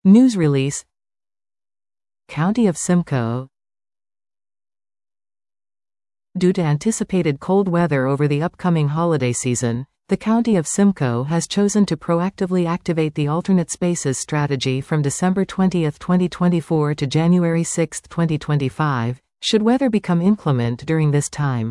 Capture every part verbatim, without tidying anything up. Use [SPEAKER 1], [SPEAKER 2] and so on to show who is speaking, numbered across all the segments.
[SPEAKER 1] News release. County of Simcoe. Due to anticipated cold weather over the upcoming holiday season, the County of Simcoe has chosen to proactively activate the alternate spaces strategy from December twentieth, twenty twenty-four to January sixth, twenty twenty-five, should weather become inclement during this time.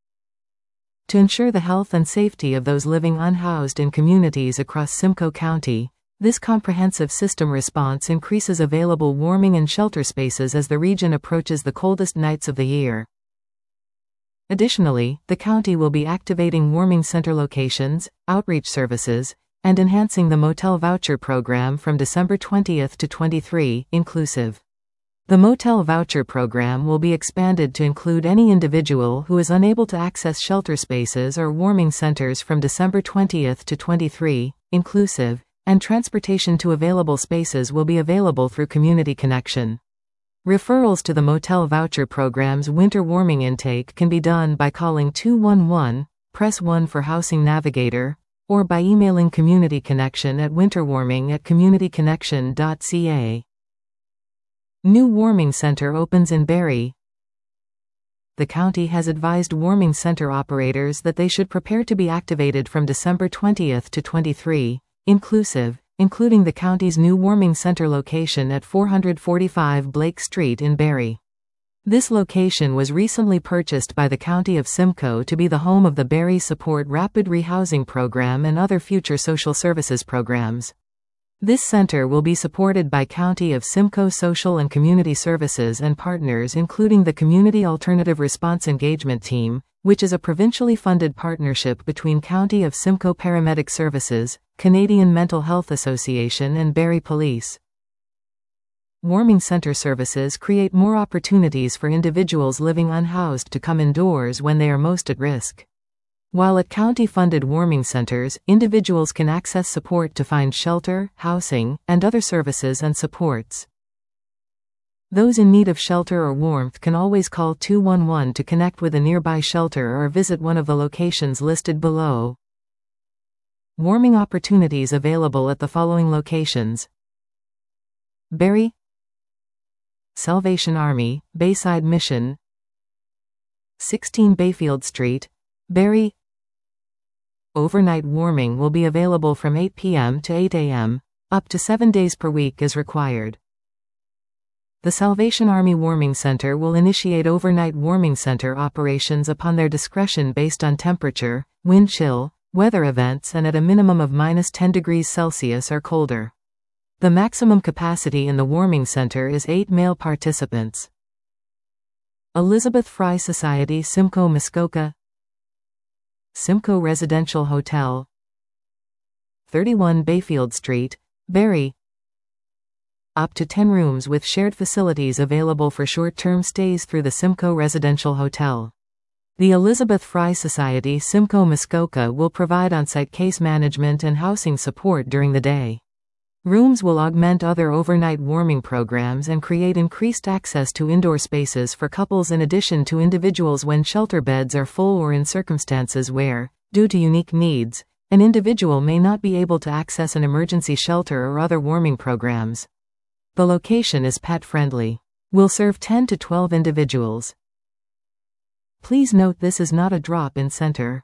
[SPEAKER 1] To ensure the health and safety of those living unhoused in communities across Simcoe County, this comprehensive system response increases available warming and shelter spaces as the region approaches the coldest nights of the year. Additionally, the county will be activating warming center locations, outreach services, and enhancing the motel voucher program from December twentieth to twenty-three, inclusive. The motel voucher program will be expanded to include any individual who is unable to access shelter spaces or warming centers from December twentieth to twenty-three, inclusive, and transportation to available spaces will be available through Community Connection. Referrals to the motel voucher program's winter warming intake can be done by calling two one one, press one for Housing Navigator, or by emailing Community Connection at winterwarming at community connection dot c a. New warming center opens in Barrie. The county has advised warming center operators that they should prepare to be activated from December twentieth to twenty-three, inclusive, including the county's new warming center location at four forty-five Blake Street in Barrie. This location was recently purchased by the County of Simcoe to be the home of the Barrie Support Rapid Rehousing Program and other future social services programs. This center will be supported by County of Simcoe Social and Community Services and partners including the Community Alternative Response Engagement Team, which is a provincially funded partnership between County of Simcoe Paramedic Services, Canadian Mental Health Association and Barrie Police. Warming center services create more opportunities for individuals living unhoused to come indoors when they are most at risk. While at county-funded warming centers, individuals can access support to find shelter, housing, and other services and supports. Those in need of shelter or warmth can always call two one one to connect with a nearby shelter or visit one of the locations listed below. Warming opportunities available at the following locations: Barrie, Salvation Army, Bayside Mission, sixteen Bayfield Street, Barrie. Overnight warming will be available from eight p m to eight a m, up to seven days per week as required. The Salvation Army Warming Center will initiate overnight warming center operations upon their discretion based on temperature, wind chill, weather events and at a minimum of minus ten degrees Celsius or colder. The maximum capacity in the warming center is eight male participants. Elizabeth Fry Society Simcoe Muskoka, Simcoe Residential Hotel, thirty-one Bayfield Street, Barrie. Up to ten rooms with shared facilities available for short-term stays through the Simcoe Residential Hotel. The Elizabeth Fry Society Simcoe Muskoka will provide on-site case management and housing support during the day. Rooms will augment other overnight warming programs and create increased access to indoor spaces for couples in addition to individuals when shelter beds are full or in circumstances where, due to unique needs, an individual may not be able to access an emergency shelter or other warming programs. The location is pet-friendly. Will serve ten to twelve individuals. Please note this is not a drop-in center.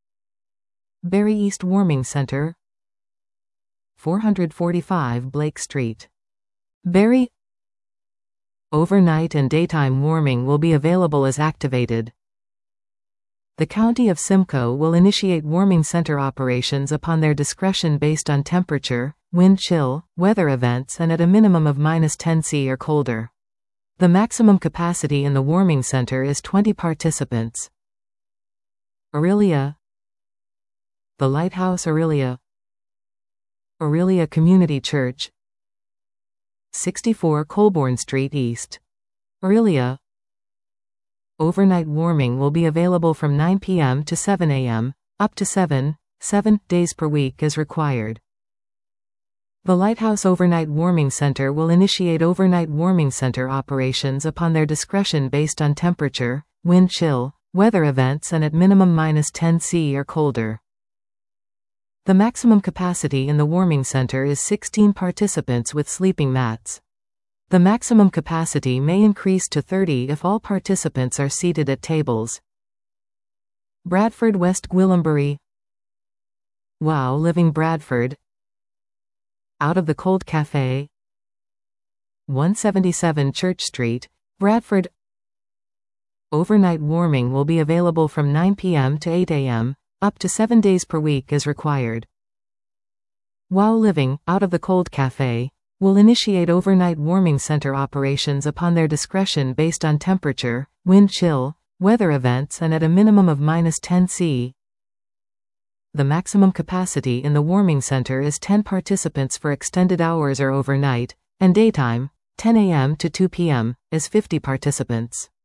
[SPEAKER 1] Barrie East Warming Center, four forty-five Blake Street, Barrie. Overnight and daytime warming will be available as activated. The County of Simcoe will initiate warming center operations upon their discretion based on temperature, wind chill, weather events and at a minimum of minus ten degrees Celsius or colder. The maximum capacity in the warming center is twenty participants. Orillia, The Lighthouse Orillia, Orillia Community Church, sixty-four Colborne Street East, Orillia. Overnight warming will be available from nine p m to seven a m, up to seven, seven days per week as required. The Lighthouse Overnight Warming Center will initiate overnight warming center operations upon their discretion based on temperature, wind chill, weather events and at minimum minus ten degrees Celsius or colder. The maximum capacity in the warming center is sixteen participants with sleeping mats. The maximum capacity may increase to thirty if all participants are seated at tables. Bradford West Gwillimbury, Wow Living Bradford, Out of the Cold Cafe, one seventy-seven Church Street, Bradford. Overnight warming will be available from nine p m to eight a m, up to seven days per week as required. Wow Living, Out of the Cold Cafe, will initiate overnight warming center operations upon their discretion based on temperature, wind chill, weather events and at a minimum of minus ten Celsius. The maximum capacity in the warming center is ten participants for extended hours or overnight, and daytime, ten a m to two p m, is fifty participants.